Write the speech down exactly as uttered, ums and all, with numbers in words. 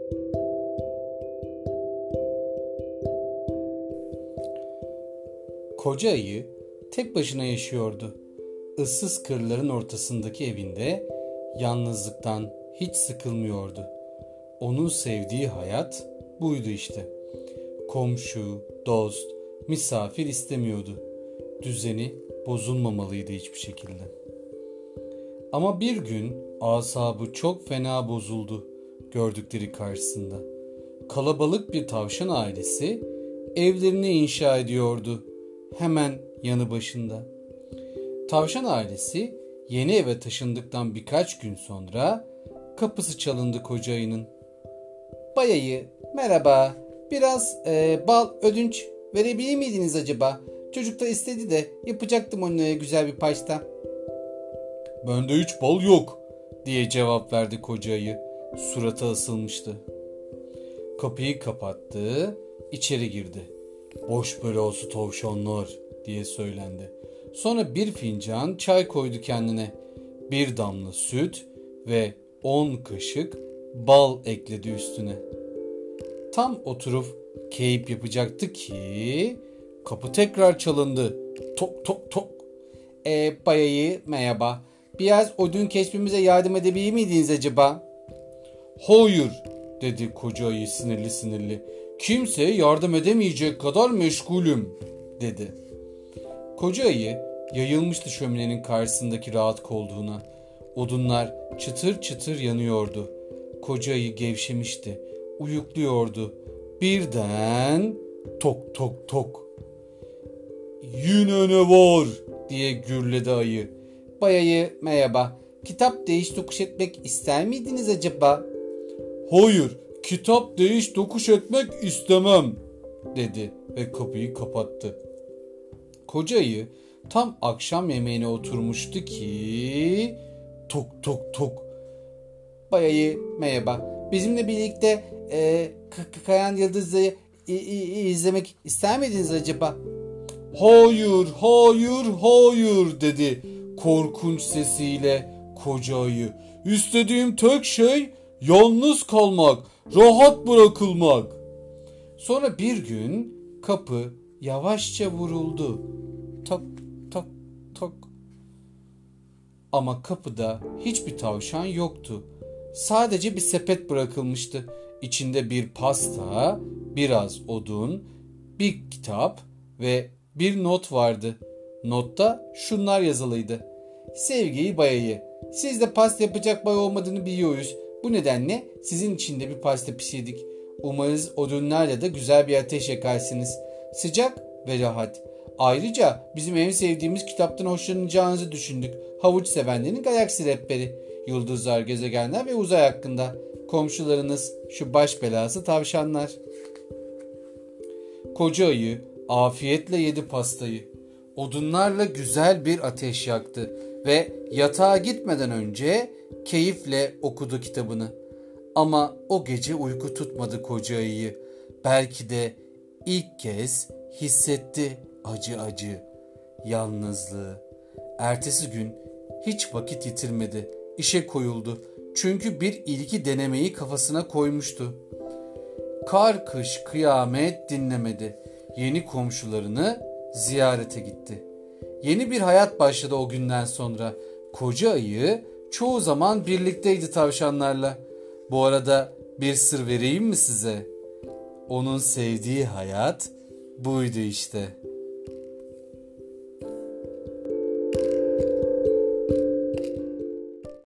Koca ayı tek başına yaşıyordu. Issız kırların ortasındaki evinde yalnızlıktan hiç sıkılmıyordu. Onun sevdiği hayat buydu işte. Komşu, dost, misafir istemiyordu. Düzeni bozulmamalıydı hiçbir şekilde. Ama bir gün asabı çok fena bozuldu gördükleri karşısında. Kalabalık bir tavşan ailesi evlerini inşa ediyordu hemen yanı başında. Tavşan ailesi yeni eve taşındıktan birkaç gün sonra kapısı çalındı koca ayının. "Bay ayı, merhaba. Biraz e, bal ödünç verebilir miydiniz acaba? Çocuk da istedi de yapacaktım onlara güzel bir pasta." "Bende hiç bal yok," diye cevap verdi koca ayı. Suratı asılmıştı. Kapıyı kapattı, içeri girdi. "Boş belası tavşanlar," diye söylendi. Sonra bir fincan çay koydu kendine. Bir damla süt ve on kaşık bal ekledi üstüne. Tam oturup keyif yapacaktı ki kapı tekrar çalındı. Tok tok tok. E, bayayı merhaba. Biraz odun kesmemize yardım edebilir miydiniz acaba?" "Hayır," dedi koca ayı sinirli sinirli. "Kimseye yardım edemeyecek kadar meşgulüm," dedi. Koca ayı yayılmıştı şöminenin karşısındaki rahat koltuğuna. Odunlar çıtır çıtır yanıyordu. Koca ayı gevşemişti, uyukluyordu. Birden tok tok tok. "Yine ne var?" diye gürledi ayı. "Bay ayı merhaba. Kitap değiş tokuş etmek ister miydiniz acaba?" "Hayır, kitap değiş tokuş etmek istemem," dedi ve kapıyı kapattı. Koca ayı tam akşam yemeğine oturmuştu ki tok tok tok. "Bay ayı merhaba. Bizimle birlikte e, Kayan Yıldız'ı izlemek ister miydiniz acaba?" "Hayır, hayır, hayır," dedi korkunç sesiyle koca ayı. "İstediğim tek şey yalnız kalmak, rahat bırakılmak." Sonra bir gün kapı yavaşça vuruldu. Tak tak tak. Ama kapıda hiçbir tavşan yoktu. Sadece bir sepet bırakılmıştı. İçinde bir pasta, biraz odun, bir kitap ve bir not vardı. Notta şunlar yazılıydı: "Sevgili bayayı, siz de pasta yapacak bay olmadığını biliyoruz. Bu nedenle sizin için de bir pasta pişirdik. Umarız odunlarla da güzel bir ateş yakarsınız. Sıcak ve rahat. Ayrıca bizim en sevdiğimiz kitaptan hoşlanacağınızı düşündük. Havuç sevenlerin galaksi rehberi. Yıldızlar, gezegenler ve uzay hakkında. Komşularınız şu baş belası tavşanlar." Koca ayı afiyetle yedi pastayı. Odunlarla güzel bir ateş yaktı ve yatağa gitmeden önce keyifle okudu kitabını. Ama o gece uyku tutmadı koca ayıyı. Belki de ilk kez hissetti acı acı yalnızlığı. Ertesi gün hiç vakit yitirmedi. İşe koyuldu. Çünkü bir ilki denemeyi kafasına koymuştu. Kar kış kıyamet dinlemedi. Yeni komşularını ziyarete gitti. Yeni bir hayat başladı o günden sonra. Koca ayı çoğu zaman birlikteydi tavşanlarla. Bu arada bir sır vereyim mi size? Onun sevdiği hayat buydu işte.